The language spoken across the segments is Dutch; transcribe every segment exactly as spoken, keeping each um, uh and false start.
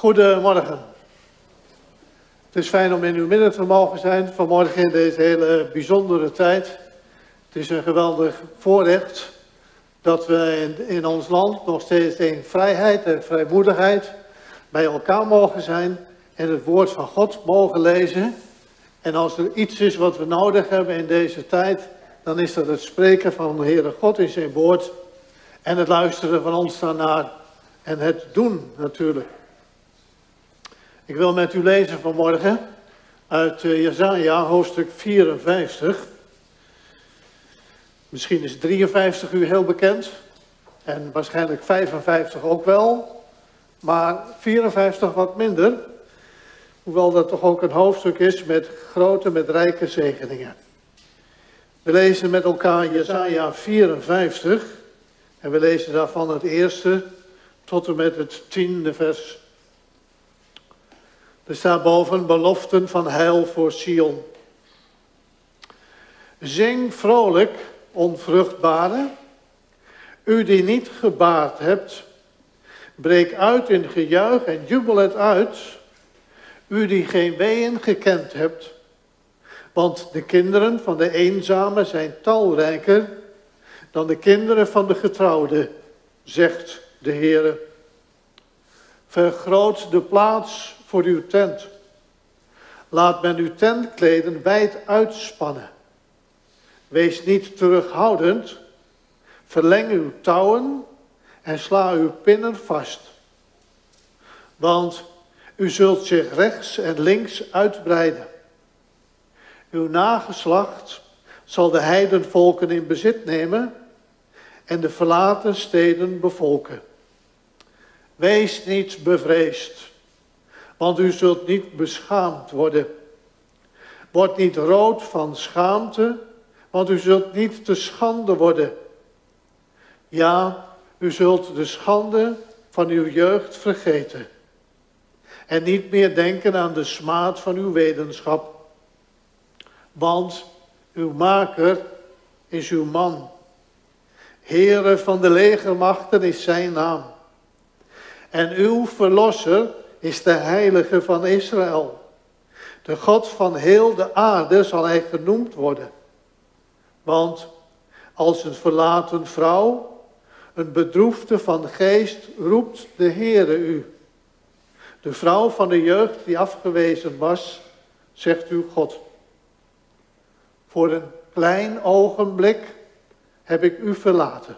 Goedemorgen. Het is fijn om in uw midden te mogen zijn vanmorgen in deze hele bijzondere tijd. Het is een geweldig voorrecht dat we in, in ons land nog steeds in vrijheid en vrijmoedigheid bij elkaar mogen zijn en het woord van God mogen lezen. En als er iets is wat we nodig hebben in deze tijd, dan is dat het spreken van de Heere God in zijn woord en het luisteren van ons daarnaar en het doen natuurlijk. Ik wil met u lezen vanmorgen uit Jesaja hoofdstuk vierenvijftig. Misschien is drieënvijftig u heel bekend en waarschijnlijk vijfenvijftig ook wel, maar vierenvijftig wat minder. Hoewel dat toch ook een hoofdstuk is met grote, met rijke zegeningen. We lezen met elkaar Jesaja vierenvijftig en we lezen daarvan het eerste tot en met het tiende vers. Er staat boven beloften van heil voor Sion. Zing vrolijk, onvruchtbare, u die niet gebaard hebt. Breek uit in gejuich en jubel het uit, u die geen weeën gekend hebt. Want de kinderen van de eenzame zijn talrijker dan de kinderen van de getrouwde, zegt de Heere. Vergroot de plaats voor uw tent. Laat men uw tentkleden wijd uitspannen. Wees niet terughoudend. Verleng uw touwen en sla uw pinnen vast. Want u zult zich rechts en links uitbreiden. Uw nageslacht zal de heidenvolken in bezit nemen en de verlaten steden bevolken. Wees niet bevreesd, want u zult niet beschaamd worden. Word niet rood van schaamte, want u zult niet te schande worden. Ja, u zult de schande van uw jeugd vergeten en niet meer denken aan de smaad van uw wetenschap. Want uw maker is uw man. Heere van de legermachten is zijn naam. En uw verlosser is de heilige van Israël. De God van heel de aarde zal hij genoemd worden. Want als een verlaten vrouw, een bedroefde van geest, roept de Heere u. De vrouw van de jeugd die afgewezen was, zegt uw God. Voor een klein ogenblik heb ik u verlaten.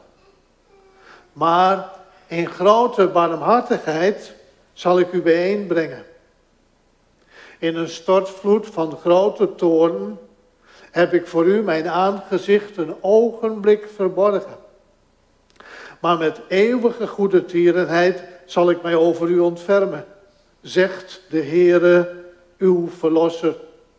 Maar in grote barmhartigheid zal ik u bijeenbrengen. In een stortvloed van grote toorn heb ik voor u mijn aangezicht een ogenblik verborgen. Maar met eeuwige goedertierenheid zal ik mij over u ontfermen, zegt de Heere, uw verlosser.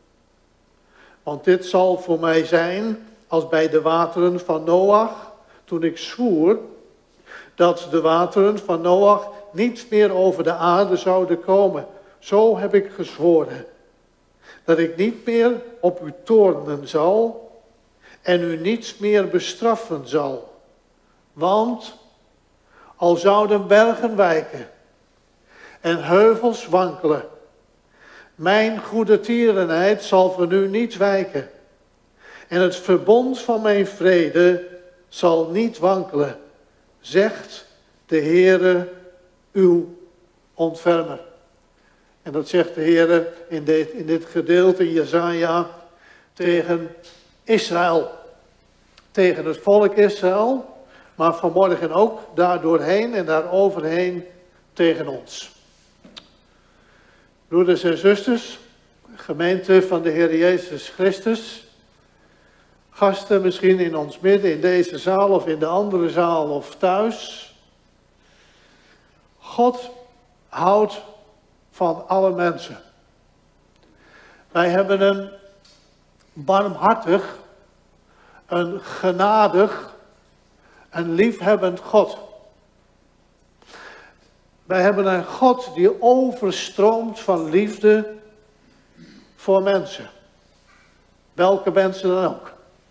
Want dit zal voor mij zijn als bij de wateren van Noach, toen ik zwoer dat de wateren van Noach niet meer over de aarde zouden komen. Zo heb ik gezworen, dat ik niet meer op u toornen zal en u niets meer bestraffen zal. Want al zouden bergen wijken en heuvels wankelen, mijn goedertierenheid zal van u niet wijken. En het verbond van mijn vrede zal niet wankelen, zegt de Heere, uw ontfermer. En dat zegt de Heere in dit, in dit gedeelte Jesaja tegen Israël. Tegen het volk Israël, maar vanmorgen ook daardoorheen en daaroverheen tegen ons. Broeders en zusters, gemeente van de Heer Jezus Christus, gasten misschien in ons midden, in deze zaal of in de andere zaal of thuis. God houdt van alle mensen. Wij hebben een barmhartig, een genadig, een liefhebbend God. Wij hebben een God die overstroomt van liefde voor mensen. Welke mensen dan ook.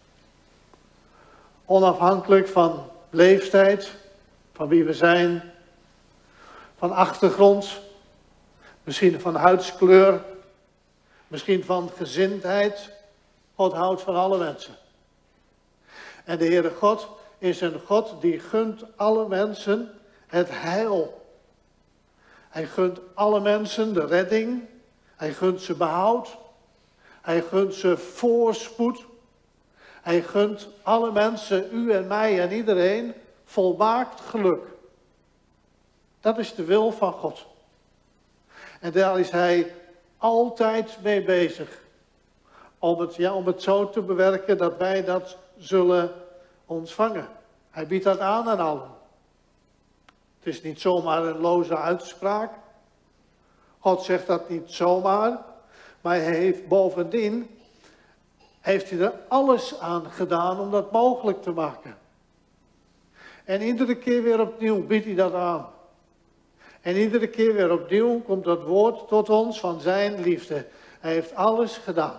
Onafhankelijk van leeftijd, van wie we zijn, van achtergrond, Misschien van huidskleur. Misschien van gezindheid. God houdt van alle mensen. En de Heere God is een God die gunt alle mensen het heil. Hij gunt alle mensen de redding. Hij gunt ze behoud. Hij gunt ze voorspoed. Hij gunt alle mensen, u en mij en iedereen, volmaakt geluk. Dat is de wil van God. En daar is hij altijd mee bezig. Om het, ja, om het zo te bewerken dat wij dat zullen ontvangen. Hij biedt dat aan aan allen. Het is niet zomaar een loze uitspraak. God zegt dat niet zomaar. Maar hij heeft bovendien, heeft hij er alles aan gedaan om dat mogelijk te maken. En iedere keer weer opnieuw biedt hij dat aan. En iedere keer weer opnieuw komt dat woord tot ons van zijn liefde. Hij heeft alles gedaan.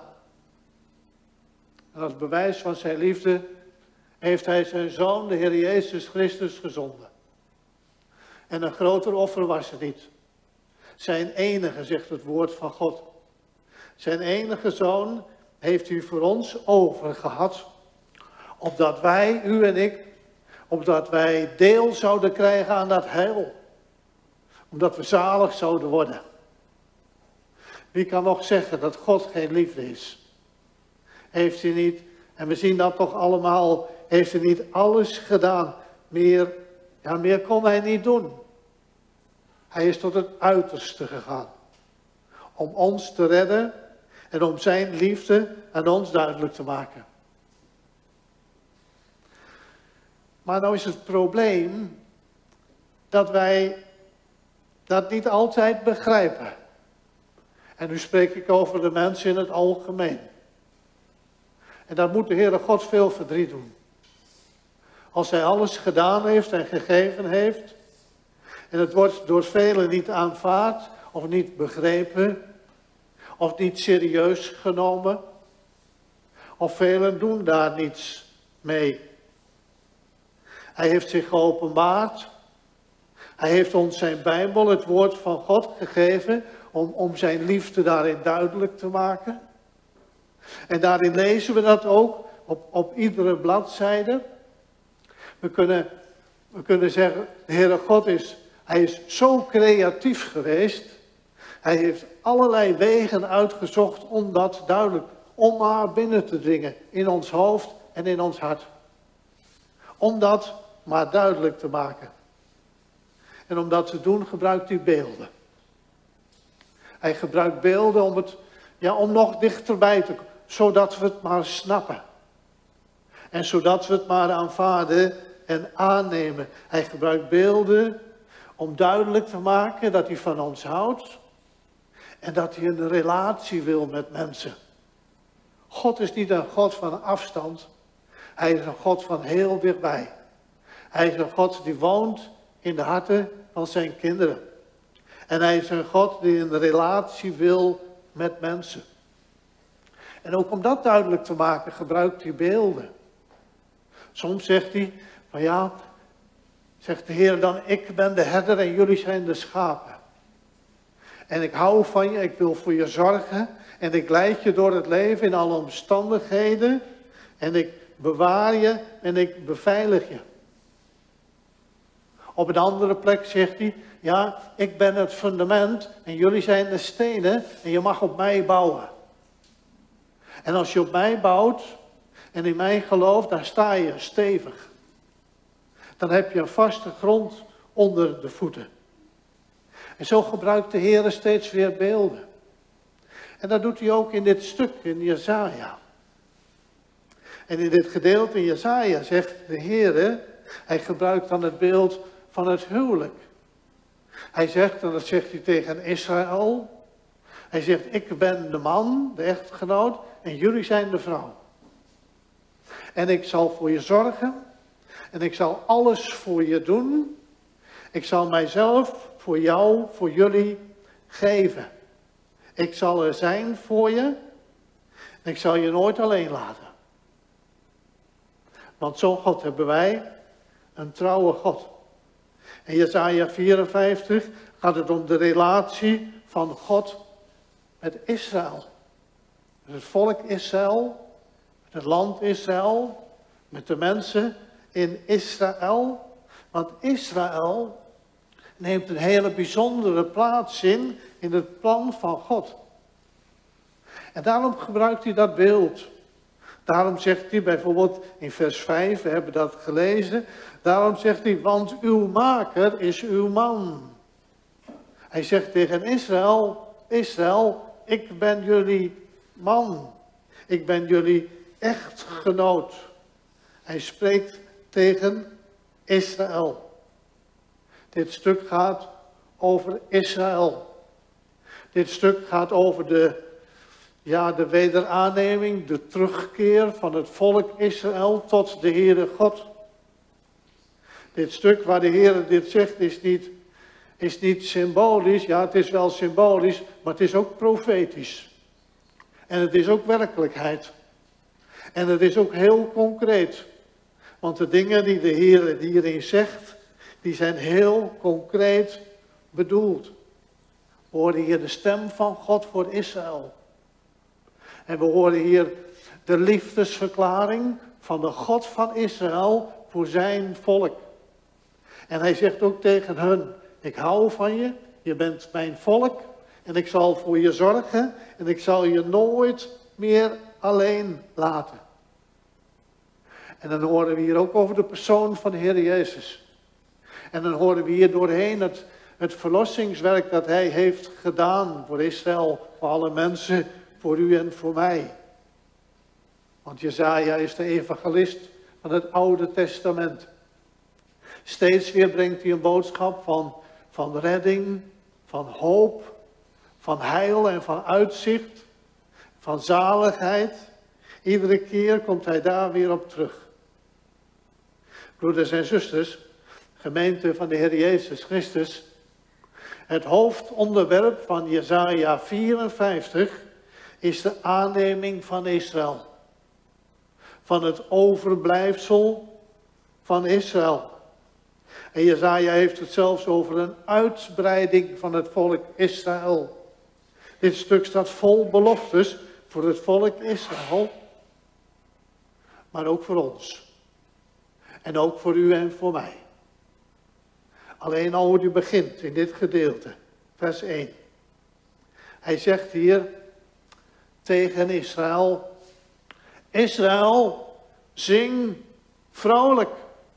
En als bewijs van zijn liefde heeft hij zijn zoon, de Heer Jezus Christus, gezonden. En een groter offer was er niet. Zijn enige, zegt het woord van God. Zijn enige zoon heeft u voor ons over gehad. Opdat wij, u en ik, opdat wij deel zouden krijgen aan dat heil. Omdat we zalig zouden worden. Wie kan nog zeggen dat God geen liefde is? Heeft hij niet, en we zien dat toch allemaal, heeft hij niet alles gedaan. Meer, ja, meer kon hij niet doen. Hij is tot het uiterste gegaan. Om ons te redden en om zijn liefde aan ons duidelijk te maken. Maar nou is het probleem dat wij dat niet altijd begrijpen. En nu spreek ik over de mensen in het algemeen. En dat moet de Heere God veel verdriet doen. Als hij alles gedaan heeft en gegeven heeft. En het wordt door velen niet aanvaard of niet begrepen. Of niet serieus genomen. Of velen doen daar niets mee. Hij heeft zich geopenbaard. Hij heeft ons zijn Bijbel, het woord van God, gegeven om, om zijn liefde daarin duidelijk te maken. En daarin lezen we dat ook op, op iedere bladzijde. We kunnen, we kunnen zeggen, de Heere God is, hij is zo creatief geweest. Hij heeft allerlei wegen uitgezocht om dat duidelijk, om maar binnen te dringen in ons hoofd en in ons hart. Om dat maar duidelijk te maken. En om dat te doen gebruikt hij beelden. Hij gebruikt beelden om, het, ja, om nog dichterbij te komen. Zodat we het maar snappen. En zodat we het maar aanvaarden en aannemen. Hij gebruikt beelden om duidelijk te maken dat hij van ons houdt. En dat hij een relatie wil met mensen. God is niet een God van afstand. Hij is een God van heel dichtbij. Hij is een God die woont in de harten van zijn kinderen. En hij is een God die een relatie wil met mensen. En ook om dat duidelijk te maken gebruikt hij beelden. Soms zegt hij, van ja, zegt de Heer dan, ik ben de herder en jullie zijn de schapen. En ik hou van je, ik wil voor je zorgen. En ik leid je door het leven in alle omstandigheden. En ik bewaar je en ik beveilig je. Op een andere plek zegt hij, ja, ik ben het fundament en jullie zijn de stenen en je mag op mij bouwen. En als je op mij bouwt en in mij gelooft, dan sta je stevig. Dan heb je een vaste grond onder de voeten. En zo gebruikt de Heer steeds weer beelden. En dat doet hij ook in dit stuk in Jesaja. En in dit gedeelte in Jesaja zegt de Heer, hij gebruikt dan het beeld van het huwelijk. Hij zegt, en dat zegt hij tegen Israël. Hij zegt, ik ben de man, de echtgenoot, en jullie zijn de vrouw. En ik zal voor je zorgen. En ik zal alles voor je doen. Ik zal mijzelf voor jou, voor jullie geven. Ik zal er zijn voor je. En ik zal je nooit alleen laten. Want zo'n God hebben wij, een trouwe God. In Jesaja vierenvijftig gaat het om de relatie van God met Israël. Met het volk Israël, met het land Israël, met de mensen in Israël. Want Israël neemt een hele bijzondere plaats in, in het plan van God. En daarom gebruikt hij dat beeld. Daarom zegt hij bijvoorbeeld in vers vijf, we hebben dat gelezen. Daarom zegt hij, want uw maker is uw man. Hij zegt tegen Israël, Israël, ik ben jullie man. Ik ben jullie echtgenoot. Hij spreekt tegen Israël. Dit stuk gaat over Israël. Dit stuk gaat over de, ja, de wederaanneming, de terugkeer van het volk Israël tot de Heere God. Dit stuk waar de Heere dit zegt is niet, is niet symbolisch. Ja, het is wel symbolisch, maar het is ook profetisch. En het is ook werkelijkheid. En het is ook heel concreet. Want de dingen die de Heer hierin zegt, die zijn heel concreet bedoeld. We horen hier de stem van God voor Israël. En we horen hier de liefdesverklaring van de God van Israël voor zijn volk. En hij zegt ook tegen hen, ik hou van je, je bent mijn volk en ik zal voor je zorgen en ik zal je nooit meer alleen laten. En dan horen we hier ook over de persoon van de Heer Jezus. En dan horen we hier doorheen het, het verlossingswerk dat hij heeft gedaan voor Israël, voor alle mensen, voor u en voor mij. Want Jesaja is de evangelist van het Oude Testament. Steeds weer brengt hij een boodschap van, van redding, van hoop, van heil en van uitzicht, van zaligheid. Iedere keer komt hij daar weer op terug. Broeders en zusters, gemeente van de Heer Jezus Christus, het hoofdonderwerp van Jesaja vierenvijftig is de aanneming van Israël. Van het overblijfsel van Israël. En Jesaja heeft het zelfs over een uitbreiding van het volk Israël. Dit stuk staat vol beloftes voor het volk Israël, maar ook voor ons. En ook voor u en voor mij. Alleen al hoe u begint in dit gedeelte, vers één. Hij zegt hier tegen Israël, Israël, zing vrolijk.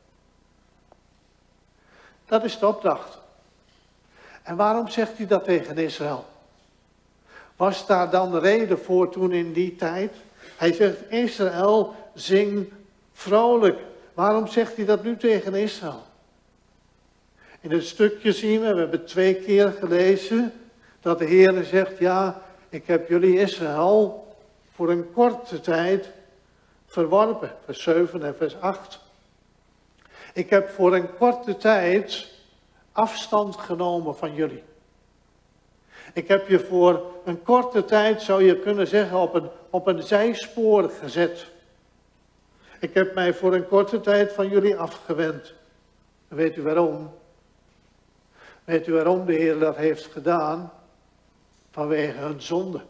Dat is de opdracht. En waarom zegt hij dat tegen Israël? Was daar dan reden voor toen in die tijd? Hij zegt, Israël, zing vrolijk. Waarom zegt hij dat nu tegen Israël? In het stukje zien we, we hebben twee keer gelezen, dat de Heer zegt, ja, ik heb jullie Israël voor een korte tijd verworpen. Vers zeven en vers acht. Ik heb voor een korte tijd afstand genomen van jullie. Ik heb je voor een korte tijd, zou je kunnen zeggen, op een, op een zijspoor gezet. Ik heb mij voor een korte tijd van jullie afgewend. En weet u waarom? Weet u waarom de Heer dat heeft gedaan? Vanwege hun zonde.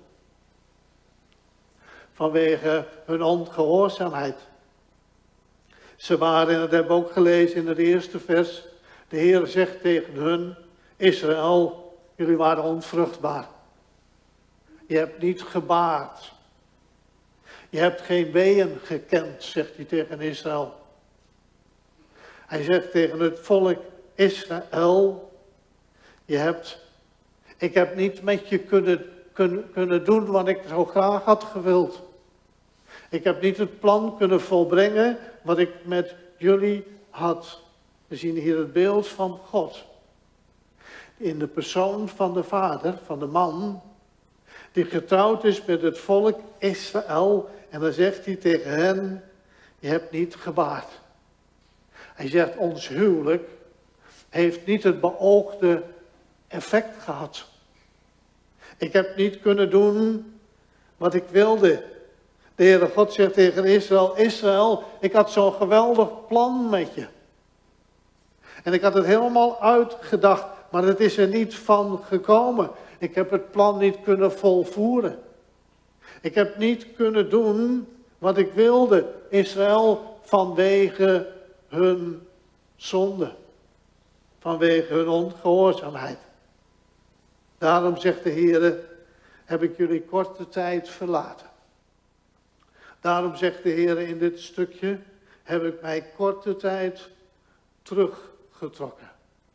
Vanwege hun ongehoorzaamheid. Ze waren, en dat hebben we ook gelezen in het eerste vers, de Heer zegt tegen hun, Israël, jullie waren onvruchtbaar. Je hebt niet gebaard. Je hebt geen weeën gekend, zegt hij tegen Israël. Hij zegt tegen het volk Israël, je hebt, ik heb niet met je kunnen, kunnen, kunnen doen wat ik zo graag had gewild. Ik heb niet het plan kunnen volbrengen wat ik met jullie had. We zien hier het beeld van God. In de persoon van de vader, van de man, die getrouwd is met het volk Israël. En dan zegt hij tegen hen, je hebt niet gebaard. Hij zegt, ons huwelijk heeft niet het beoogde effect gehad. Ik heb niet kunnen doen wat ik wilde. De Heere God zegt tegen Israël, Israël, ik had zo'n geweldig plan met je. En ik had het helemaal uitgedacht, maar het is er niet van gekomen. Ik heb het plan niet kunnen volvoeren. Ik heb niet kunnen doen wat ik wilde, Israël, vanwege hun zonde. Vanwege hun ongehoorzaamheid. Daarom zegt de Heer, heb ik jullie korte tijd verlaten. Daarom zegt de Heer in dit stukje, heb ik mij korte tijd teruggetrokken.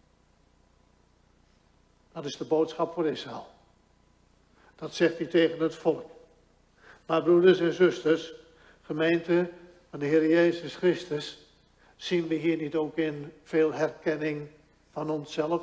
Dat is de boodschap voor Israël. Dat zegt hij tegen het volk. Maar broeders en zusters, gemeente van de Heer Jezus Christus, zien we hier niet ook in veel herkenning van onszelf?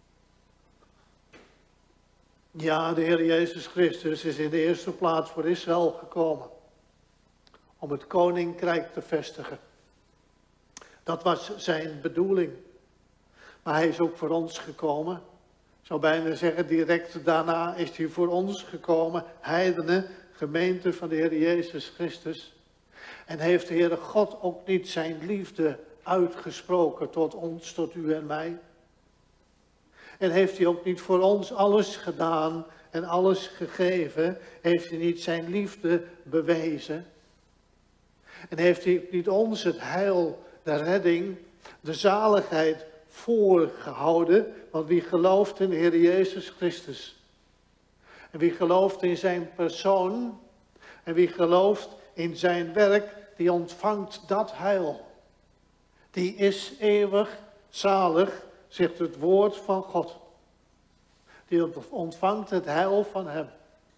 Ja, de Heer Jezus Christus is in de eerste plaats voor Israël gekomen. Om het koninkrijk te vestigen. Dat was zijn bedoeling. Maar hij is ook voor ons gekomen. Ik zou bijna zeggen, direct daarna is hij voor ons gekomen. Heidenen, gemeente van de Heer Jezus Christus. En heeft de Heere God ook niet zijn liefde uitgesproken tot ons, tot u en mij? En heeft hij ook niet voor ons alles gedaan en alles gegeven? Heeft hij niet zijn liefde bewezen? En heeft hij niet ons het heil, de redding, de zaligheid voorgehouden? Want wie gelooft in de Heer Jezus Christus? En wie gelooft in zijn persoon? En wie gelooft in zijn werk, die ontvangt dat heil. Die is eeuwig zalig, zegt het woord van God. Die ontvangt het heil van hem.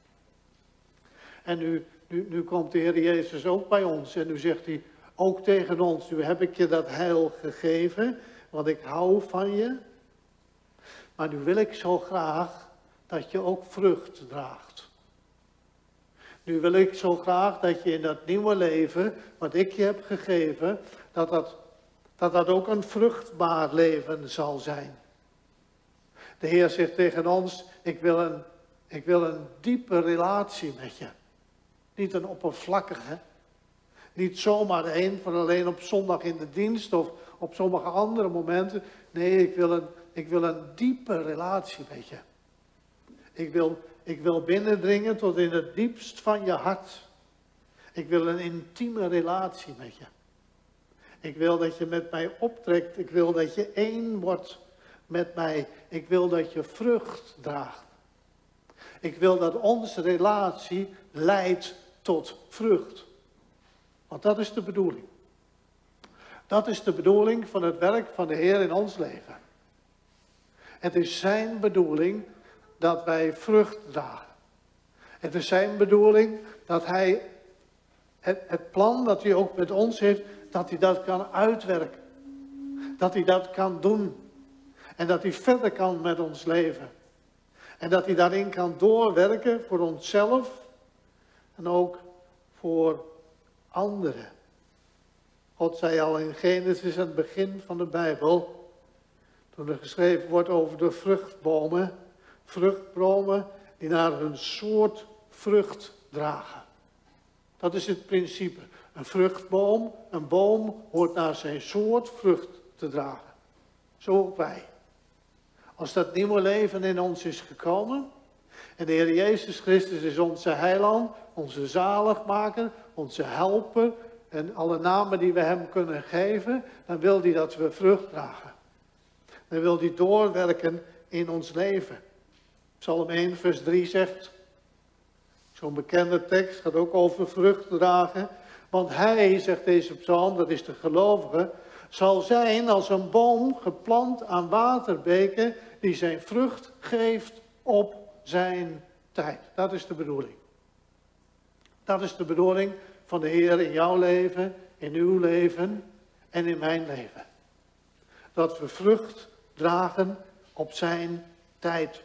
En nu, nu, nu komt de Heer Jezus ook bij ons. En nu zegt hij ook tegen ons, nu heb ik je dat heil gegeven, want ik hou van je. Maar nu wil ik zo graag dat je ook vrucht draagt. Nu wil ik zo graag dat je in dat nieuwe leven, wat ik je heb gegeven, dat dat, dat, dat ook een vruchtbaar leven zal zijn. De Heer zegt tegen ons, ik wil een, ik wil een diepe relatie met je. Niet een oppervlakkige. Niet zomaar één van alleen op zondag in de dienst of op sommige andere momenten. Nee, ik wil een, ik wil een diepe relatie met je. Ik wil, ik wil binnendringen tot in het diepst van je hart. Ik wil een intieme relatie met je. Ik wil dat je met mij optrekt. Ik wil dat je één wordt met mij. Ik wil dat je vrucht draagt. Ik wil dat onze relatie leidt tot vrucht. Want dat is de bedoeling. Dat is de bedoeling van het werk van de Heer in ons leven. Het is zijn bedoeling dat wij vrucht dragen. Het is zijn bedoeling dat hij het, het plan dat hij ook met ons heeft, dat hij dat kan uitwerken. Dat hij dat kan doen. En dat hij verder kan met ons leven. En dat hij daarin kan doorwerken voor onszelf en ook voor anderen. God zei al in Genesis, aan het begin van de Bijbel, toen er geschreven wordt over de vruchtbomen, vruchtbomen die naar hun soort vrucht dragen. Dat is het principe. Een vruchtboom, een boom hoort naar zijn soort vrucht te dragen. Zo ook wij. Als dat nieuwe leven in ons is gekomen, en de Heer Jezus Christus is onze heiland, onze zaligmaker, onze helper, en alle namen die we hem kunnen geven, dan wil hij dat we vrucht dragen. Dan wil hij doorwerken in ons leven. Psalm één vers drie zegt, zo'n bekende tekst gaat ook over vrucht dragen. Want hij, zegt deze psalm, dat is de gelovige, zal zijn als een boom geplant aan waterbeken die zijn vrucht geeft op zijn tijd. Dat is de bedoeling. Dat is de bedoeling van de Heer in jouw leven, in uw leven en in mijn leven. Dat we vrucht dragen op zijn tijd.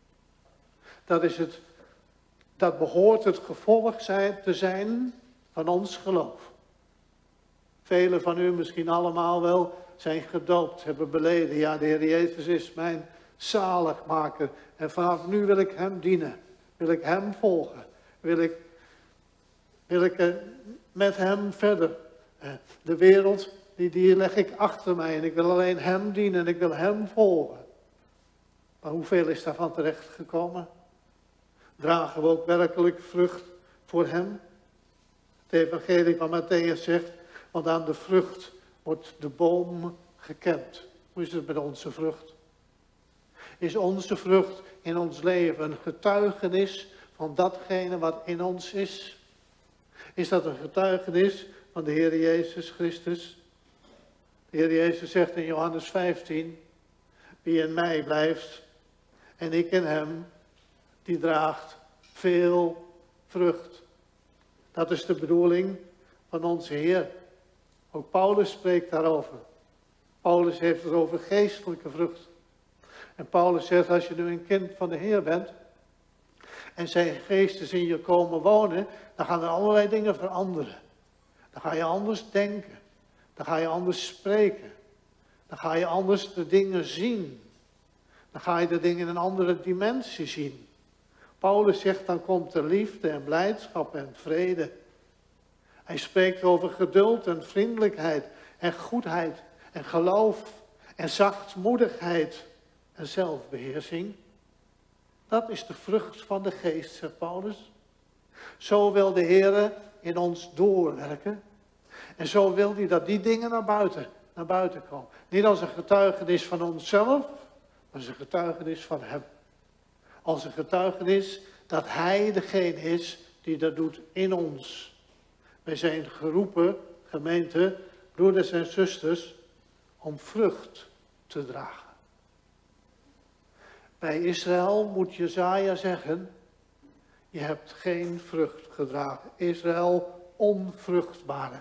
Dat is het, dat behoort het gevolg zijn, te zijn van ons geloof. Velen van u, misschien allemaal wel, zijn gedoopt, hebben beleden. Ja, de Heer Jezus is mijn zaligmaker. En vanaf nu wil ik hem dienen. Wil ik hem volgen. Wil ik, wil ik met hem verder. De wereld, die, die leg ik achter mij. En ik wil alleen hem dienen en ik wil hem volgen. Maar hoeveel is daarvan terechtgekomen? Dragen we ook werkelijk vrucht voor hem? Het evangelie van Matthäus zegt, want aan de vrucht wordt de boom gekend. Hoe is het met onze vrucht? Is onze vrucht in ons leven een getuigenis van datgene wat in ons is? Is dat een getuigenis van de Heer Jezus Christus? De Heer Jezus zegt in Johannes vijftien, wie in mij blijft en ik in hem, die draagt veel vrucht. Dat is de bedoeling van onze Heer. Ook Paulus spreekt daarover. Paulus heeft het over geestelijke vrucht. En Paulus zegt, als je nu een kind van de Heer bent en zijn geest is in je komen wonen, dan gaan er allerlei dingen veranderen. Dan ga je anders denken. Dan ga je anders spreken. Dan ga je anders de dingen zien. Dan ga je de dingen in een andere dimensie zien. Paulus zegt, dan komt er liefde en blijdschap en vrede. Hij spreekt over geduld en vriendelijkheid en goedheid en geloof en zachtmoedigheid en zelfbeheersing. Dat is de vrucht van de geest, zegt Paulus. Zo wil de Heer in ons doorwerken. En zo wil hij dat die dingen naar buiten, naar buiten komen. Niet als een getuigenis van onszelf, maar als een getuigenis van hem. Als een getuigenis dat hij degene is die dat doet in ons. Wij zijn geroepen, gemeente, broeders en zusters, om vrucht te dragen. Bij Israël moet Jesaja zeggen, je hebt geen vrucht gedragen. Israël onvruchtbare.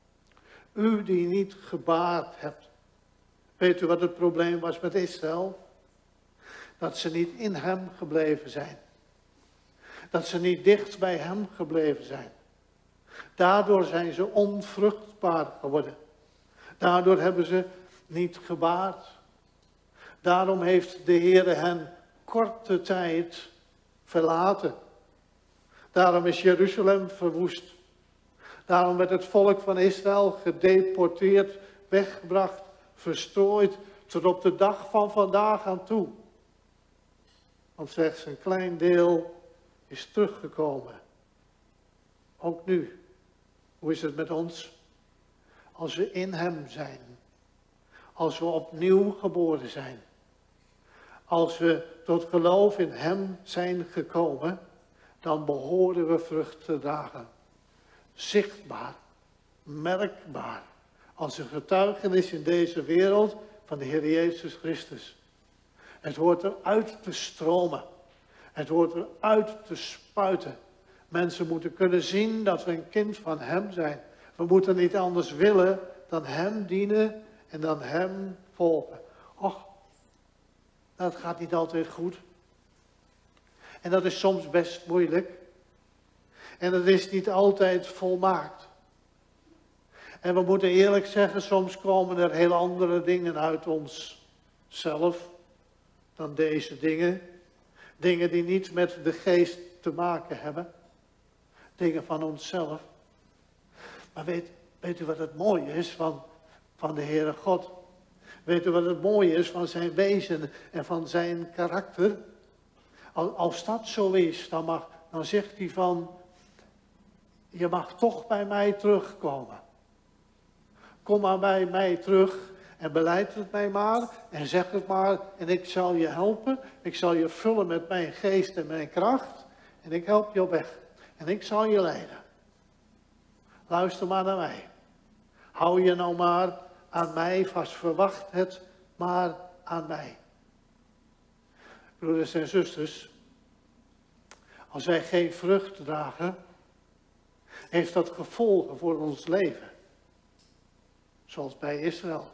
U die niet gebaard hebt. Weet u wat het probleem was met Israël? Dat ze niet in hem gebleven zijn. Dat ze niet dicht bij hem gebleven zijn. Daardoor zijn ze onvruchtbaar geworden. Daardoor hebben ze niet gebaard. Daarom heeft de Heer hen korte tijd verlaten. Daarom is Jeruzalem verwoest. Daarom werd het volk van Israël gedeporteerd, weggebracht, verstrooid, tot op de dag van vandaag aan toe. Want slechts een klein deel is teruggekomen. Ook nu. Hoe is het met ons? Als we in hem zijn. Als we opnieuw geboren zijn. Als we tot geloof in hem zijn gekomen, dan behoren we vrucht te dragen. Zichtbaar, merkbaar, als een getuigenis in deze wereld van de Heer Jezus Christus. Het hoort eruit te stromen. Het hoort eruit te spuiten. Mensen moeten kunnen zien dat we een kind van hem zijn. We moeten niet anders willen dan hem dienen en dan hem volgen. Och, dat gaat niet altijd goed. En dat is soms best moeilijk. En dat is niet altijd volmaakt. En we moeten eerlijk zeggen, soms komen er heel andere dingen uit onszelf dan deze dingen. Dingen die niets met de geest te maken hebben. Dingen van onszelf. Maar weet, weet u wat het mooie is van, van de Heere God? Weet u wat het mooie is van zijn wezen en van zijn karakter? Als dat zo is, dan, mag, dan zegt hij van, je mag toch bij mij terugkomen. Kom maar bij mij terug en beleid het mij maar en zeg het maar en ik zal je helpen. Ik zal je vullen met mijn geest en mijn kracht en ik help je op weg. En ik zal je leiden. Luister maar naar mij. Hou je nou maar aan mij vast. Verwacht het maar aan mij. Broeders en zusters. Als wij geen vrucht dragen. Heeft dat gevolgen voor ons leven. Zoals bij Israël.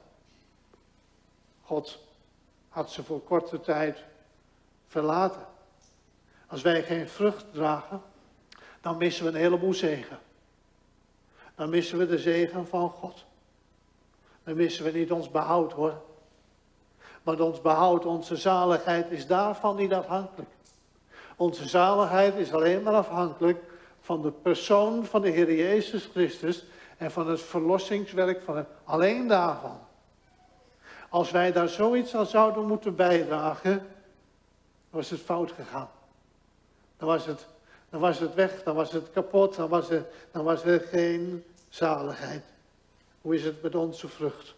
God had ze voor korte tijd verlaten. Als wij geen vrucht dragen. Dan missen we een heleboel zegen. Dan missen we de zegen van God. Dan missen we niet ons behoud hoor. Want ons behoud, onze zaligheid is daarvan niet afhankelijk. Onze zaligheid is alleen maar afhankelijk van de persoon van de Heer Jezus Christus en van het verlossingswerk van hem. Alleen daarvan. Als wij daar zoiets aan zouden moeten bijdragen, was het fout gegaan. Dan was het, dan was het weg, dan was het kapot, dan was er, dan was er geen zaligheid. Hoe is het met onze vrucht?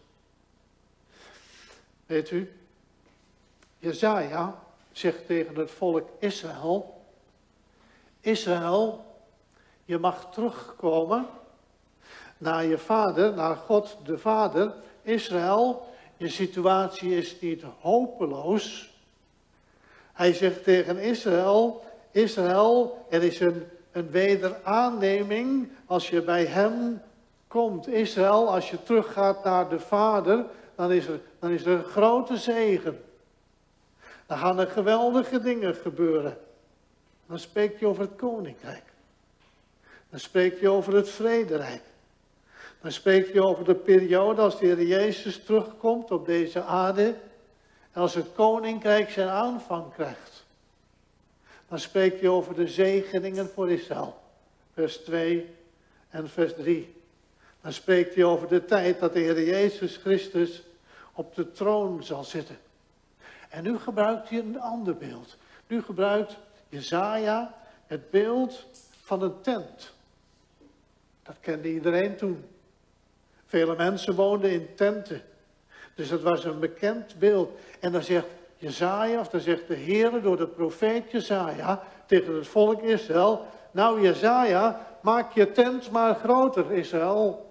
Weet u, Jesaja zegt tegen het volk Israël, Israël, je mag terugkomen naar je vader, naar God de Vader. Israël, je situatie is niet hopeloos. Hij zegt tegen Israël, Israël, er is een, een wederaanneming als je bij hem komt. Israël, als je teruggaat naar de Vader, dan is er, dan is er een grote zegen. Dan gaan er geweldige dingen gebeuren. Dan spreekt hij over het koninkrijk. Dan spreekt hij over het vrederijk. Dan spreekt hij over de periode als de Heer Jezus terugkomt op deze aarde. En als het koninkrijk zijn aanvang krijgt. Dan spreekt hij over de zegeningen voor Israël. Vers twee en vers drie. Dan spreekt hij over de tijd dat de Heer Jezus Christus op de troon zal zitten. En nu gebruikt hij een ander beeld. Nu gebruikt Jesaja het beeld van een tent. Dat kende iedereen toen. Vele mensen woonden in tenten. Dus dat was een bekend beeld. En dan zegt Jesaja, of dan zegt de Heer door de profeet Jesaja tegen het volk Israël. Nou Jesaja, maak je tent maar groter, Israël.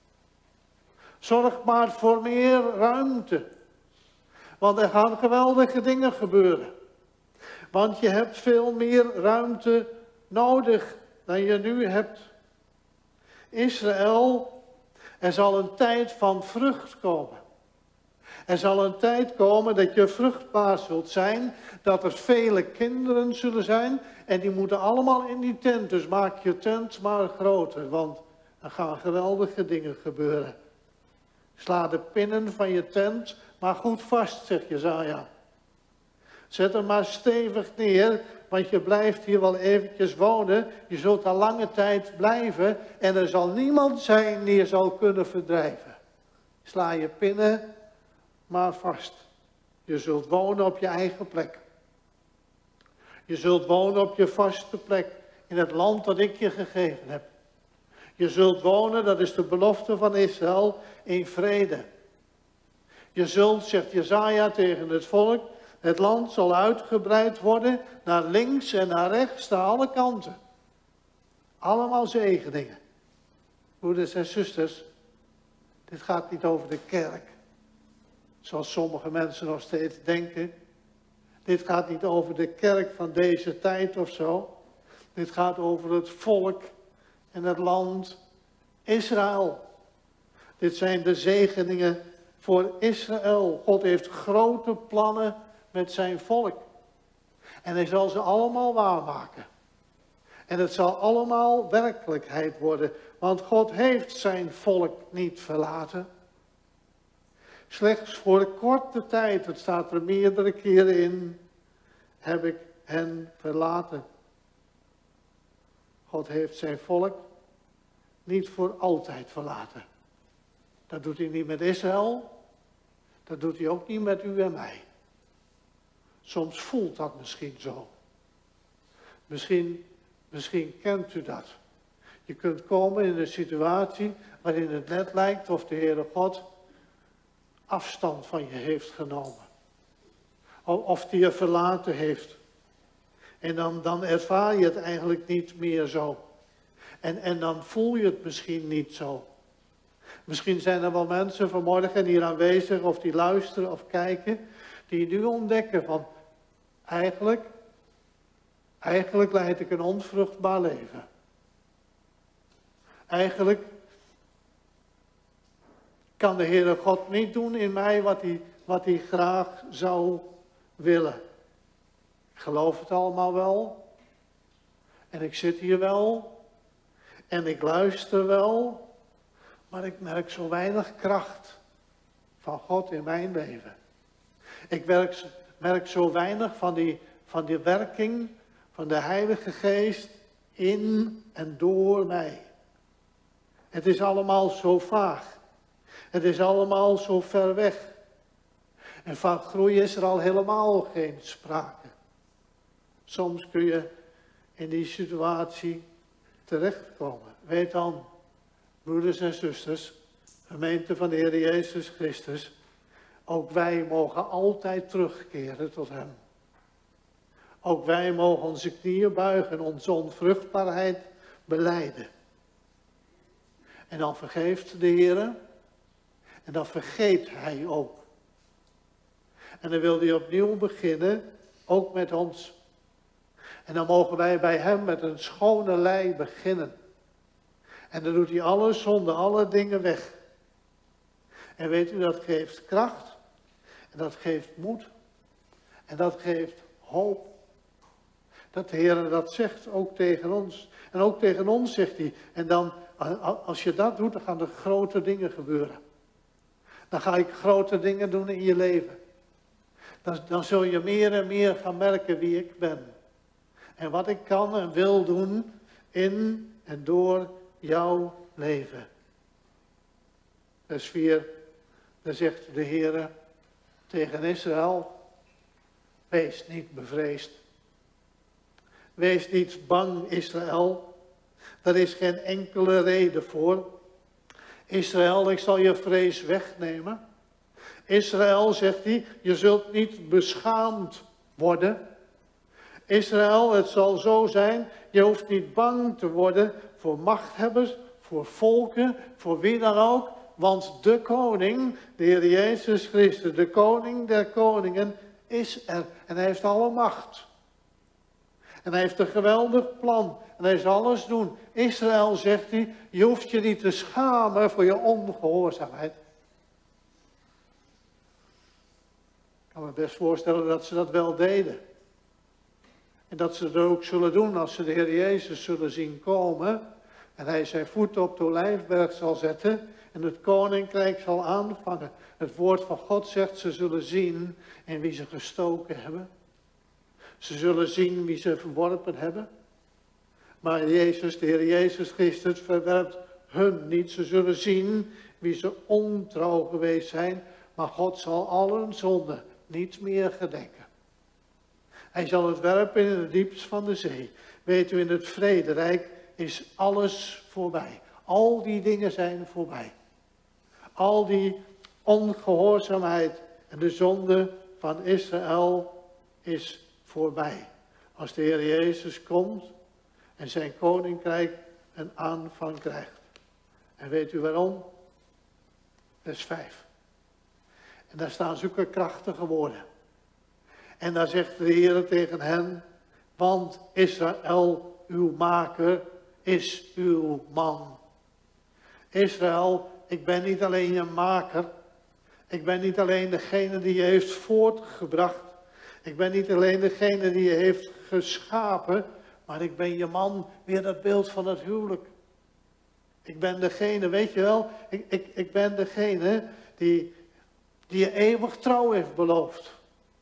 Zorg maar voor meer ruimte. Want er gaan geweldige dingen gebeuren. Want je hebt veel meer ruimte nodig dan je nu hebt. Israël, er zal een tijd van vrucht komen. Er zal een tijd komen dat je vruchtbaar zult zijn, dat er vele kinderen zullen zijn en die moeten allemaal in die tent. Dus maak je tent maar groter, want er gaan geweldige dingen gebeuren. Sla de pinnen van je tent maar goed vast, zegt Jesaja. Zet hem maar stevig neer, want je blijft hier wel eventjes wonen. Je zult al lange tijd blijven en er zal niemand zijn die je zal kunnen verdrijven. Sla je pinnen maar vast. Je zult wonen op je eigen plek. Je zult wonen op je vaste plek in het land dat ik je gegeven heb. Je zult wonen, dat is de belofte van Israël, in vrede. Je zult, zegt Jesaja tegen het volk, het land zal uitgebreid worden naar links en naar rechts, naar alle kanten. Allemaal zegeningen. Broeders en zusters, dit gaat niet over de kerk. Zoals sommige mensen nog steeds denken. Dit gaat niet over de kerk van deze tijd of zo. Dit gaat over het volk en het land Israël. Dit zijn de zegeningen voor Israël. God heeft grote plannen met zijn volk. En hij zal ze allemaal waarmaken. En het zal allemaal werkelijkheid worden. Want God heeft zijn volk niet verlaten. Slechts voor een korte tijd, het staat er meerdere keren in, heb ik hen verlaten. God heeft zijn volk niet voor altijd verlaten. Dat doet hij niet met Israël. Dat doet hij ook niet met u en mij. Soms voelt dat misschien zo. Misschien, misschien kent u dat. Je kunt komen in een situatie waarin het net lijkt of de Heere God afstand van je heeft genomen. Of die je verlaten heeft. En dan, dan ervaar je het eigenlijk niet meer zo. En, en dan voel je het misschien niet zo. Misschien zijn er wel mensen vanmorgen hier aanwezig of die luisteren of kijken. Die nu ontdekken van eigenlijk, eigenlijk leid ik een onvruchtbaar leven. Eigenlijk kan de Heere God niet doen in mij wat hij, wat hij graag zou willen. Ik geloof het allemaal wel. En ik zit hier wel. En ik luister wel. Maar ik merk zo weinig kracht van God in mijn leven. Ik merk, merk zo weinig van die, van die werking van de Heilige Geest in en door mij. Het is allemaal zo vaag. Het is allemaal zo ver weg. En van groei is er al helemaal geen sprake. Soms kun je in die situatie terechtkomen. Weet dan, broeders en zusters, gemeente van de Heer Jezus Christus, ook wij mogen altijd terugkeren tot Hem. Ook wij mogen onze knieën buigen en onze onvruchtbaarheid belijden. En dan vergeeft de Heer en dan vergeet Hij ook. En dan wil Hij opnieuw beginnen, ook met ons. En dan mogen wij bij Hem met een schone lei beginnen. En dan doet Hij alle zonde, alle dingen weg. En weet u, dat geeft kracht. En dat geeft moed. En dat geeft hoop. Dat de Heer dat zegt ook tegen ons. En ook tegen ons zegt Hij. En dan, als je dat doet, dan gaan er grote dingen gebeuren. Dan ga ik grote dingen doen in je leven. Dan, dan zul je meer en meer gaan merken wie ik ben. En wat ik kan en wil doen in en door jouw leven. Vers vier, daar zegt de Heer tegen Israël, wees niet bevreesd. Wees niet bang, Israël. Daar is geen enkele reden voor. Israël, ik zal je vrees wegnemen. Israël, zegt hij, je zult niet beschaamd worden. Israël, het zal zo zijn, je hoeft niet bang te worden voor machthebbers, voor volken, voor wie dan ook. Want de koning, de Heer Jezus Christus, de koning der koningen, is er. En hij heeft alle macht. En hij heeft een geweldig plan. En hij zal alles doen. Israël, zegt hij, je hoeft je niet te schamen voor je ongehoorzaamheid. Ik kan me best voorstellen dat ze dat wel deden. En dat ze het ook zullen doen als ze de Heer Jezus zullen zien komen. En hij zijn voet op de Olijfberg zal zetten. En het koninkrijk zal aanvangen. Het woord van God zegt, ze zullen zien in wie ze gestoken hebben. Ze zullen zien wie ze verworpen hebben. Maar Jezus, de Heer Jezus Christus, verwerpt hun niet. Ze zullen zien wie ze ontrouw geweest zijn. Maar God zal al hun zonden niet meer gedenken. Hij zal het werpen in het diepst van de zee. Weet u, in het vrederijk is alles voorbij. Al die dingen zijn voorbij. Al die ongehoorzaamheid en de zonde van Israël is voorbij. Als de Heer Jezus komt en zijn koninkrijk een aanvang krijgt. En weet u waarom? Vers vijf. En daar staan zulke krachtige woorden. En daar zegt de Heer tegen hen, want Israël, uw maker, is uw man. Israël, ik ben niet alleen je maker. Ik ben niet alleen degene die je heeft voortgebracht. Ik ben niet alleen degene die je heeft geschapen. Maar ik ben je man, weer dat beeld van het huwelijk. Ik ben degene, weet je wel, ik, ik, ik ben degene die, die je eeuwig trouw heeft beloofd.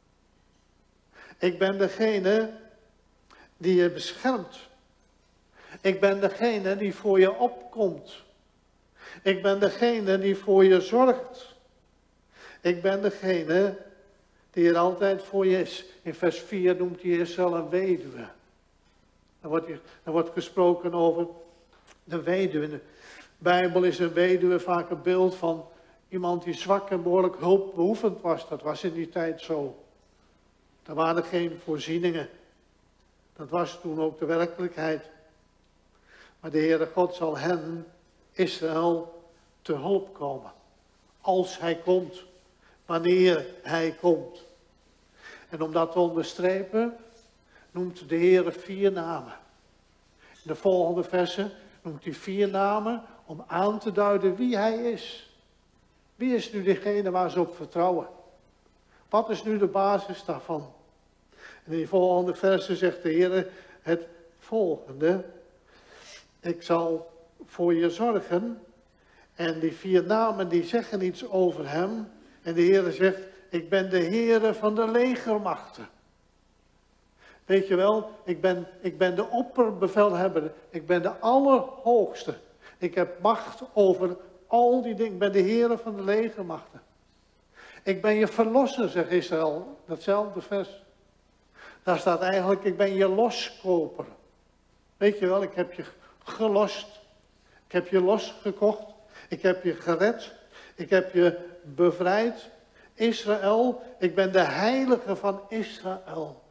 Ik ben degene die je beschermt. Ik ben degene die voor je opkomt. Ik ben degene die voor je zorgt. Ik ben degene die er altijd voor je is. In vers vier noemt hij Israël een weduwe. Dan wordt, dan wordt gesproken over de weduwe. In de Bijbel is een weduwe vaak een beeld van iemand die zwak en behoorlijk hulpbehoevend was. Dat was in die tijd zo. Er waren geen voorzieningen. Dat was toen ook de werkelijkheid. Maar de Heere God zal hen, Israël, te hulp komen. Als hij komt. Wanneer hij komt. En om dat te onderstrepen, noemt de Heere vier namen. In de volgende versen noemt hij vier namen om aan te duiden wie hij is. Wie is nu degene waar ze op vertrouwen? Wat is nu de basis daarvan? En in die volgende versen zegt de Heer het volgende. Ik zal voor je zorgen. En die vier namen die zeggen iets over hem. En de Heer zegt, ik ben de Heere van de legermachten. Weet je wel, ik ben, ik ben de opperbevelhebber. Ik ben de allerhoogste. Ik heb macht over al die dingen. Ik ben de Heere van de legermachten. Ik ben je verlosser, zegt Israël. Datzelfde vers. Daar staat eigenlijk, ik ben je loskoper. Weet je wel, ik heb je gelost. Ik heb je losgekocht. Ik heb je gered. Ik heb je bevrijd. Israël, ik ben de heilige van Israël.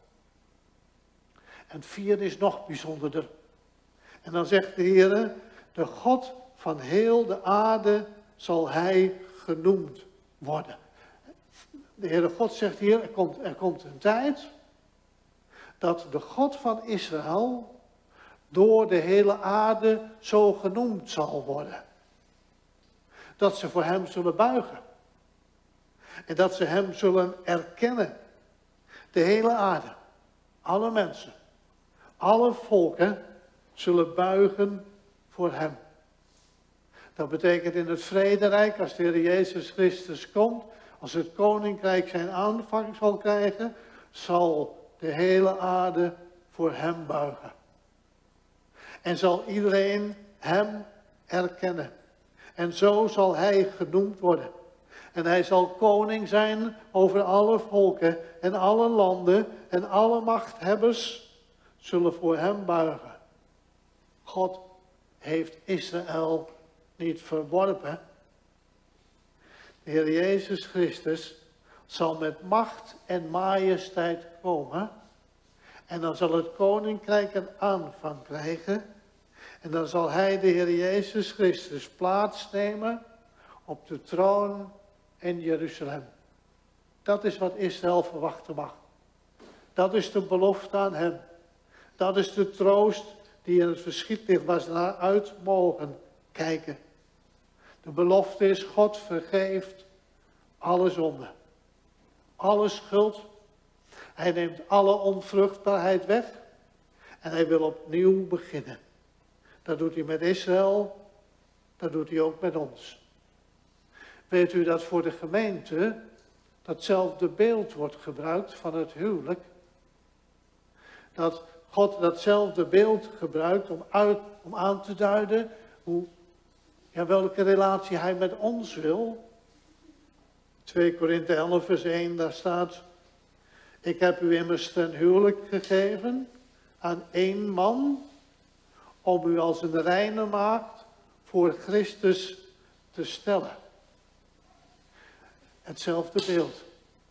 En het vierde is nog bijzonderder. En dan zegt de Heer, de God van heel de aarde zal hij genoemd worden. De Heere God zegt hier, er komt, er komt een tijd dat de God van Israël door de hele aarde zo genoemd zal worden. Dat ze voor hem zullen buigen. En dat ze hem zullen erkennen. De hele aarde, alle mensen, alle volken zullen buigen voor hem. Dat betekent in het vrederijk, als de Heer Jezus Christus komt, als het koninkrijk zijn aanvang zal krijgen, zal de hele aarde voor hem buigen. En zal iedereen hem erkennen. En zo zal hij genoemd worden. En hij zal koning zijn over alle volken en alle landen en alle machthebbers zullen voor hem buigen. God heeft Israël niet verworpen. De Heer Jezus Christus zal met macht en majesteit komen. En dan zal het koninkrijk een aanvang krijgen. En dan zal hij, de Heer Jezus Christus, plaatsnemen op de troon in Jeruzalem. Dat is wat Israël verwachten mag. Dat is de belofte aan hem. Dat is de troost die in het verschiet ligt, waar ze naar uit mogen kijken. De belofte is, God vergeeft alle zonde. Alle schuld. Hij neemt alle onvruchtbaarheid weg. En hij wil opnieuw beginnen. Dat doet hij met Israël. Dat doet hij ook met ons. Weet u dat voor de gemeente datzelfde beeld wordt gebruikt van het huwelijk? Dat God datzelfde beeld gebruikt om, uit, om aan te duiden hoe, ja, welke relatie hij met ons wil. twee Korinthe elf vers één, daar staat: ik heb u immers ten huwelijk gegeven aan één man, om u als een reine maagd voor Christus te stellen. Hetzelfde beeld.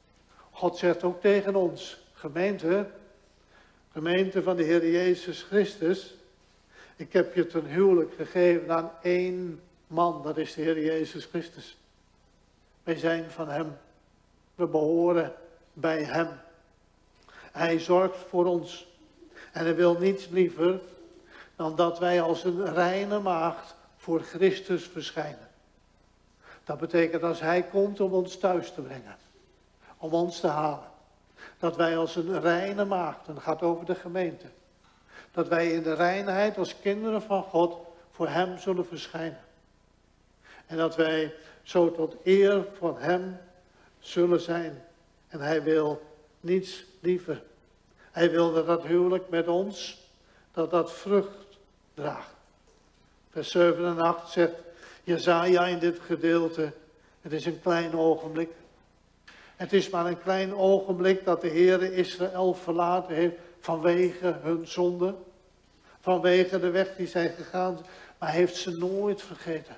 God zegt ook tegen ons, gemeente, gemeente van de Heer Jezus Christus, ik heb je ten huwelijk gegeven aan één man, dat is de Heer Jezus Christus. Wij zijn van hem. We behoren bij hem. Hij zorgt voor ons. En hij wil niets liever dan dat wij als een reine maagd voor Christus verschijnen. Dat betekent als hij komt om ons thuis te brengen. Om ons te halen. Dat wij als een reine maagd, en dat gaat over de gemeente. Dat wij in de reinheid als kinderen van God voor hem zullen verschijnen. En dat wij zo tot eer van hem zullen zijn. En hij wil niets liever. Hij wil dat dat huwelijk met ons, dat dat vrucht draagt. Vers zeven en acht zegt Jesaja in dit gedeelte, het is een klein ogenblik. Het is maar een klein ogenblik dat de Heere Israël verlaten heeft vanwege hun zonde. Vanwege de weg die zij gegaan zijn. Maar hij heeft ze nooit vergeten.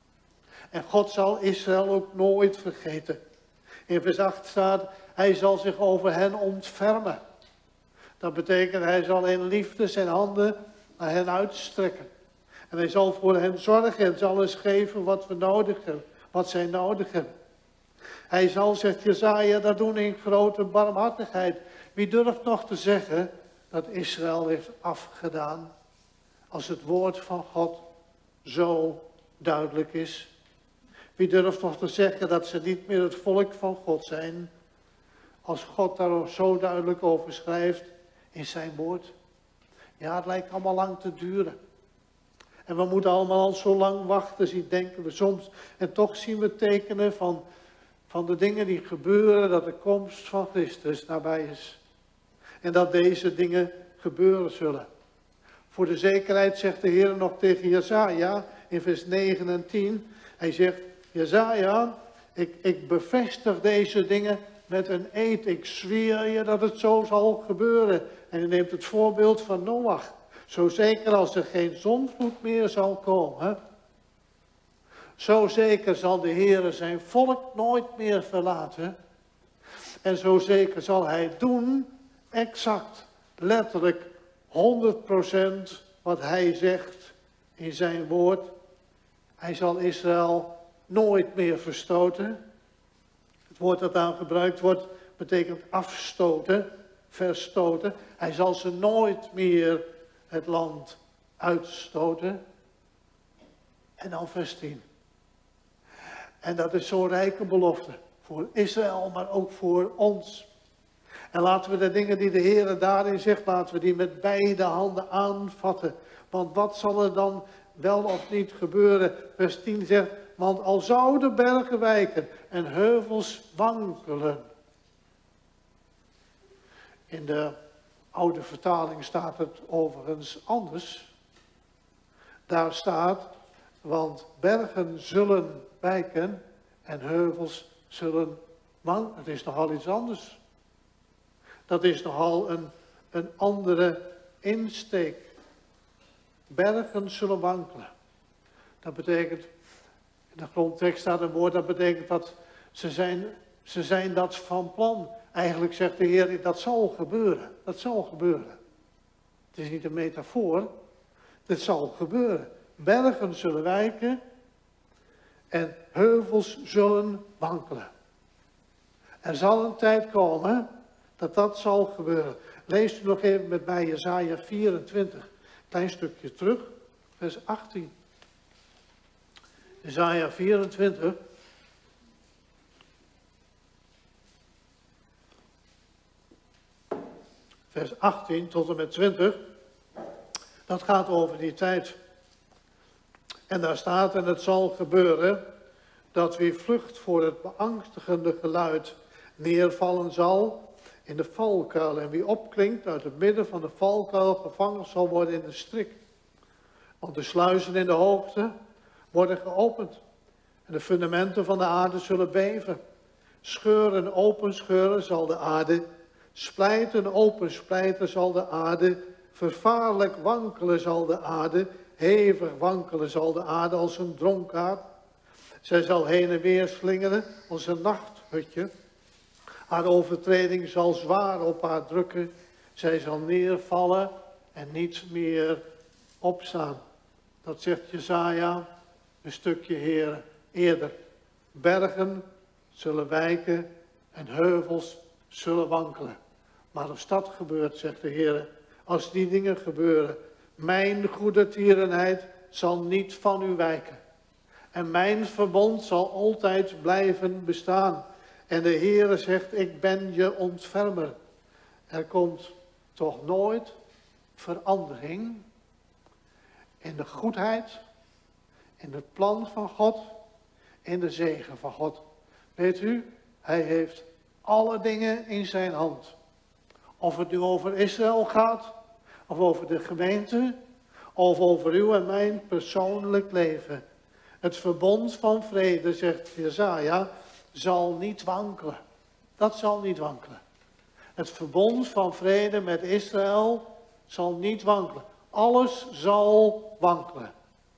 En God zal Israël ook nooit vergeten. In vers acht staat, hij zal zich over hen ontfermen. Dat betekent, hij zal in liefde zijn handen naar hen uitstrekken. En hij zal voor hen zorgen en zal eens geven wat we nodig hebben. Wat zij nodig hebben. Hij zal, zegt Jesaja, dat doen in grote barmhartigheid. Wie durft nog te zeggen dat Israël heeft afgedaan, als het woord van God zo duidelijk is? Wie durft nog te zeggen dat ze niet meer het volk van God zijn, als God daar zo duidelijk over schrijft in zijn woord? Ja, het lijkt allemaal lang te duren. En we moeten allemaal al zo lang wachten, zien, denken we soms. En toch zien we tekenen van, van de dingen die gebeuren, dat de komst van Christus nabij is. En dat deze dingen gebeuren zullen. Voor de zekerheid zegt de Heer nog tegen Jesaja in vers negen en tien. Hij zegt, Jesaja, ik, ik bevestig deze dingen met een eed. Ik zweer je dat het zo zal gebeuren. En hij neemt het voorbeeld van Noach. Zo zeker als er geen zondvloed meer zal komen, zo zeker zal de Heere zijn volk nooit meer verlaten. En zo zeker zal hij doen, exact, letterlijk, honderd procent wat hij zegt in zijn woord. Hij zal Israël nooit meer verstoten. Het woord dat aan gebruikt wordt, betekent afstoten, verstoten. Hij zal ze nooit meer het land uitstoten. En dan vers tien. En dat is zo'n rijke belofte. Voor Israël, maar ook voor ons. En laten we de dingen die de Heer daarin zegt, laten we die met beide handen aanvatten. Want wat zal er dan wel of niet gebeuren? Vers tien zegt, want al zouden bergen wijken en heuvels wankelen. In de oude vertaling staat het overigens anders. Daar staat, want bergen zullen wijken en heuvels zullen wankelen. Het is nogal iets anders. Dat is nogal een, een andere insteek. Bergen zullen wankelen. Dat betekent, in de grondtekst staat een woord, dat betekent dat ze zijn, ze zijn dat van plan. Eigenlijk zegt de Heer, dat zal gebeuren. Dat zal gebeuren. Het is niet een metafoor. Het zal gebeuren. Bergen zullen wijken en heuvels zullen wankelen. Er zal een tijd komen dat dat zal gebeuren. Lees u nog even met mij Jesaja vierentwintig. Klein stukje terug, vers achttien. Jesaja vierentwintig. Vers achttien tot en met twintig. Dat gaat over die tijd. En daar staat, en het zal gebeuren dat wie vlucht voor het beangstigende geluid neervallen zal in de valkuil. En wie opklinkt uit het midden van de valkuil gevangen zal worden in de strik. Want de sluizen in de hoogte worden geopend. En de fundamenten van de aarde zullen beven. Scheuren, open scheuren zal de aarde. Splijten, open splijten zal de aarde. Vervaarlijk wankelen zal de aarde. Hevig wankelen zal de aarde als een dronkaard. Zij zal heen en weer slingeren als een nachthutje. Haar overtreding zal zwaar op haar drukken. Zij zal neervallen en niet meer opstaan. Dat zegt Jesaja een stukje Heer eerder. Bergen zullen wijken en heuvels zullen wankelen. Maar als dat gebeurt, zegt de Heer, als die dingen gebeuren, mijn goede tierenheid zal niet van u wijken. En mijn verbond zal altijd blijven bestaan. En de Heere zegt, ik ben je ontfermer. Er komt toch nooit verandering in de goedheid, in het plan van God, in de zegen van God. Weet u, hij heeft alle dingen in zijn hand. Of het nu over Israël gaat, of over de gemeente, of over uw en mijn persoonlijk leven. Het verbond van vrede, zegt Jesaja, zal niet wankelen. Dat zal niet wankelen. Het verbond van vrede met Israël zal niet wankelen. Alles zal wankelen.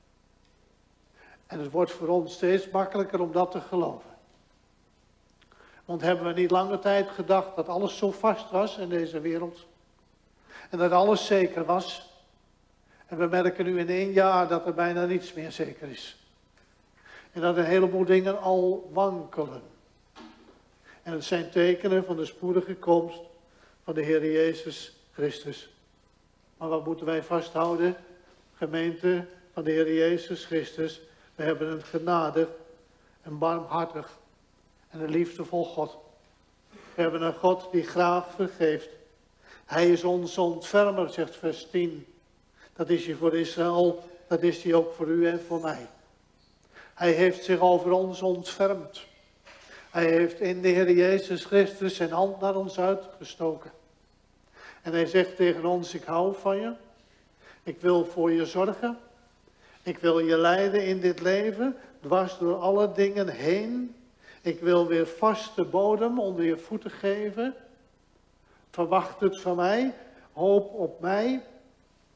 En het wordt voor ons steeds makkelijker om dat te geloven. Want hebben we niet lange tijd gedacht dat alles zo vast was in deze wereld? En dat alles zeker was? En we merken nu in één jaar dat er bijna niets meer zeker is. En dat een heleboel dingen al wankelen. En het zijn tekenen van de spoedige komst van de Heer Jezus Christus. Maar wat moeten wij vasthouden? Gemeente van de Heer Jezus Christus. We hebben een genadig, een barmhartig en een liefdevol God. We hebben een God die graag vergeeft. Hij is ons ontfermer, zegt vers tien. Dat is hij voor Israël, dat is hij ook voor u en voor mij. Hij heeft zich over ons ontfermd. Hij heeft in de Heer Jezus Christus zijn hand naar ons uitgestoken. En hij zegt tegen ons, ik hou van je. Ik wil voor je zorgen. Ik wil je leiden in dit leven, dwars door alle dingen heen. Ik wil weer vaste bodem onder je voeten geven. Verwacht het van mij. Hoop op mij. Het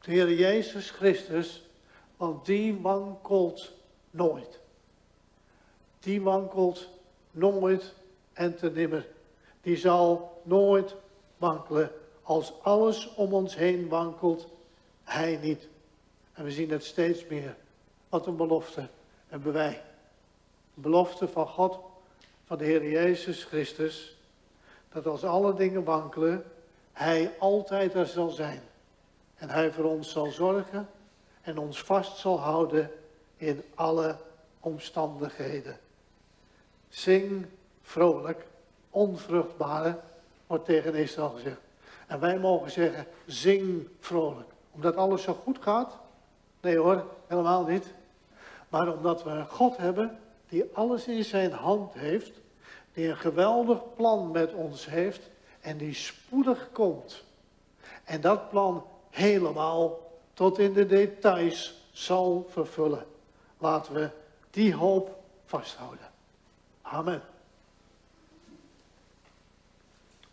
de Heer Jezus Christus, want die wankelt nooit. Die wankelt nooit en te nimmer. Die zal nooit wankelen. Als alles om ons heen wankelt, hij niet. En we zien het steeds meer. Wat een belofte hebben wij. Een belofte van God, van de Heer Jezus Christus, dat als alle dingen wankelen, hij altijd er zal zijn. En hij voor ons zal zorgen en ons vast zal houden in alle omstandigheden. Zing vrolijk, onvruchtbare, wordt tegen Israël gezegd. En wij mogen zeggen, zing vrolijk. Omdat alles zo goed gaat? Nee hoor, helemaal niet. Maar omdat we een God hebben die alles in zijn hand heeft, die een geweldig plan met ons heeft en die spoedig komt. En dat plan helemaal tot in de details zal vervullen. Laten we die hoop vasthouden. Amen.